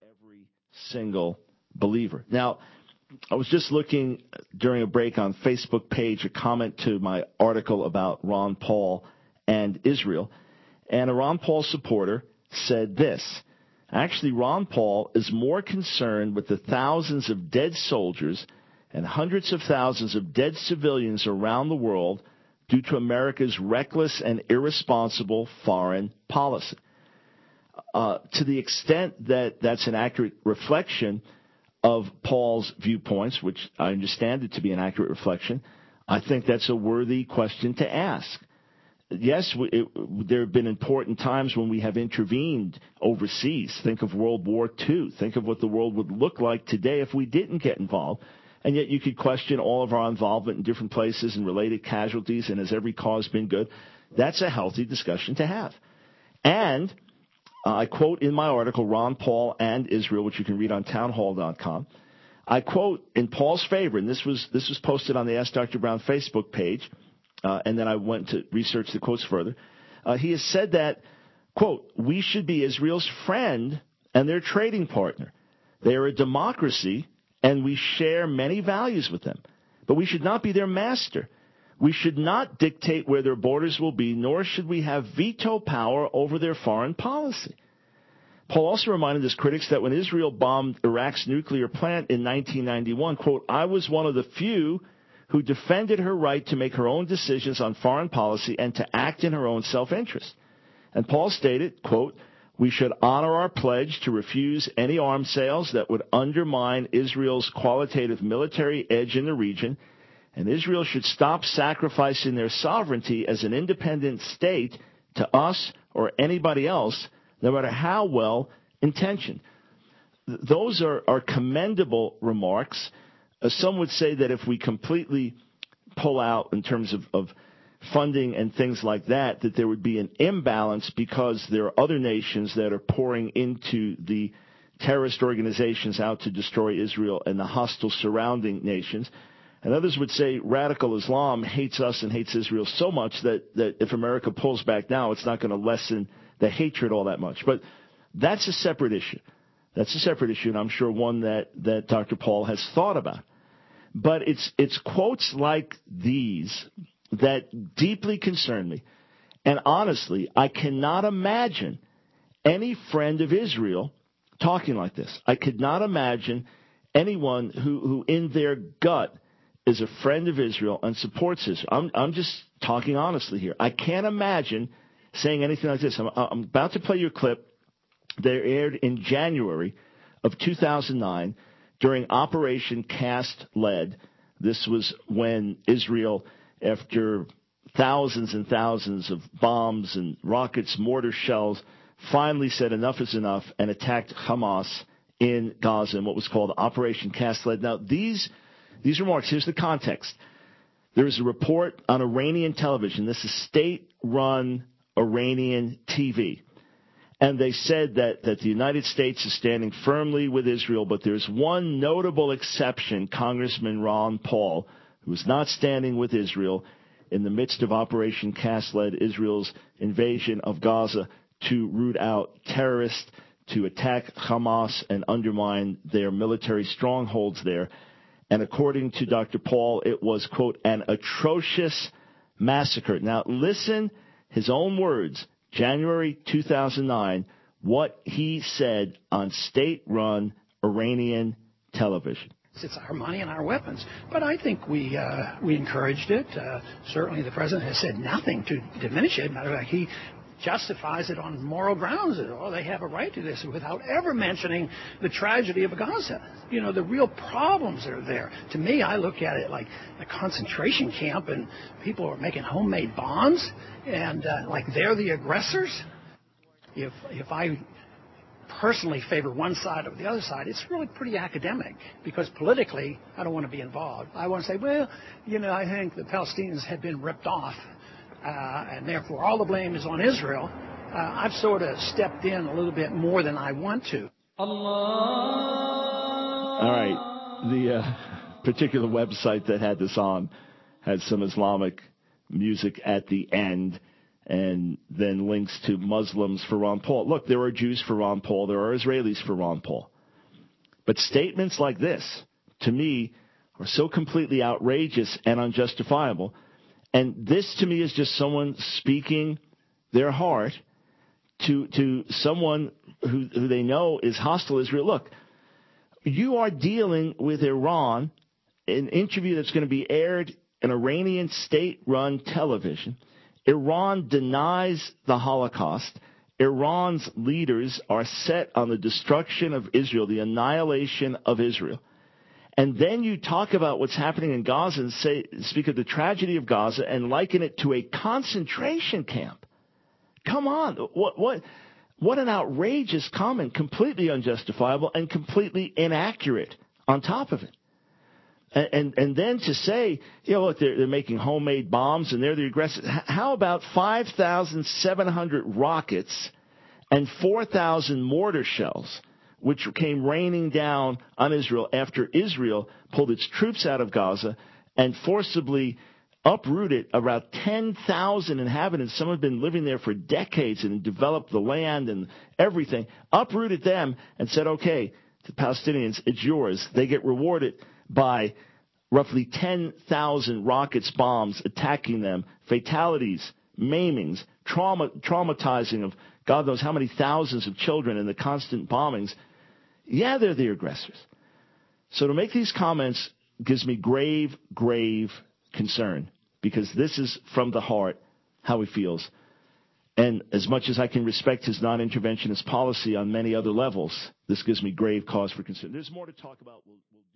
every single believer. Now, I was just looking during a break on Facebook page, a comment to my article about Ron Paul and Israel, and a Ron Paul supporter said this. Actually, Ron Paul is more concerned with the thousands of dead soldiers and hundreds of thousands of dead civilians around the world due to America's reckless and irresponsible foreign policy. To the extent that that's an accurate reflection of Paul's viewpoints, which I understand it to be an accurate reflection, I think that's a worthy question to ask. Yes, there have been important times when we have intervened overseas. Think of World War II. Think of what the world would look like today if we didn't get involved. And yet you could question all of our involvement in different places and related casualties, and has every cause been good? That's a healthy discussion to have. And I quote in my article, Ron Paul and Israel, which you can read on townhall.com. I quote in Paul's favor, and this was posted on the Ask Dr. Brown Facebook page, and then I went to research the quotes further. He has said that, quote, we should be Israel's friend and their trading partner. They are a democracy, and we share many values with them. But we should not be their master. We should not dictate where their borders will be, nor should we have veto power over their foreign policy. Paul also reminded his critics that when Israel bombed Iraq's nuclear plant in 1991, quote, I was one of the few who defended her right to make her own decisions on foreign policy and to act in her own self-interest. And Paul stated, quote, we should honor our pledge to refuse any arms sales that would undermine Israel's qualitative military edge in the region, and Israel should stop sacrificing their sovereignty as an independent state to us or anybody else, no matter how well intentioned. Those are commendable remarks. Some would say that if we completely pull out in terms of funding and things like that, that there would be an imbalance because there are other nations that are pouring into the terrorist organizations out to destroy Israel and the hostile surrounding nations. And others would say radical Islam hates us and hates Israel so much that if America pulls back now, it's not going to lessen the hatred all that much. But that's a separate issue. That's a separate issue, and I'm sure one that Dr. Paul has thought about. But it's quotes like these that deeply concern me. And honestly, I cannot imagine any friend of Israel talking like this. I could not imagine anyone who in their gut is a friend of Israel and supports Israel. I'm just talking honestly here. I can't imagine saying anything like this. I'm about to play you a clip that aired in January of 2009 during Operation Cast Lead. This was when Israel, after thousands and thousands of bombs and rockets, mortar shells, finally said enough is enough and attacked Hamas in Gaza in what was called Operation Cast Lead. Now, these remarks, here's the context. There is a report on Iranian television. This is state-run Iranian TV. And they said that the United States is standing firmly with Israel, but there's one notable exception, Congressman Ron Paul, who is not standing with Israel in the midst of Operation Cast Lead, Israel's invasion of Gaza, to root out terrorists, to attack Hamas and undermine their military strongholds there. And according to Dr. Paul, it was, quote, an atrocious massacre. Now, listen, his own words, January 2009, what he said on state-run Iranian television. It's our money and our weapons. But I think we encouraged it. Certainly the president has said nothing to diminish it. Matter of fact, he justifies it on moral grounds. Oh, they have a right to this without ever mentioning the tragedy of Gaza. You know, the real problems are there. To me, I look at it like a concentration camp and people are making homemade bombs and like they're the aggressors. If I personally favor one side or the other side, it's really pretty academic because politically I don't want to be involved. I want to say, well, you know, I think the Palestinians have been ripped off and therefore all the blame is on Israel. I've sort of stepped in a little bit more than I want to. All right. The particular website that had this on had some Islamic music at the end and then links to Muslims for Ron Paul. Look, there are Jews for Ron Paul. There are Israelis for Ron Paul. But statements like this, to me, are so completely outrageous and unjustifiable. And this, to me, is just someone speaking their heart to someone who they know is hostile to Israel. Look, you are dealing with Iran, an interview that's going to be aired in Iranian state-run television. Iran denies the Holocaust. Iran's leaders are set on the destruction of Israel, the annihilation of Israel. And then you talk about what's happening in Gaza and speak of the tragedy of Gaza and liken it to a concentration camp. Come on. What an outrageous comment, completely unjustifiable and completely inaccurate on top of it. And then to say, look, they're making homemade bombs and they're the aggressors. How about 5,700 rockets and 4,000 mortar shells, which came raining down on Israel after Israel pulled its troops out of Gaza and forcibly uprooted about 10,000 inhabitants. Some have been living there for decades and developed the land and everything, uprooted them and said, okay, to the Palestinians, it's yours. They get rewarded by roughly 10,000 rockets, bombs attacking them, fatalities, maimings, traumatizing of God knows how many thousands of children in the constant bombings. Yeah, they're the aggressors. So to make these comments gives me grave, grave concern, because this is from the heart how he feels. And as much as I can respect his non-interventionist policy on many other levels, this gives me grave cause for concern. There's more to talk about. We'll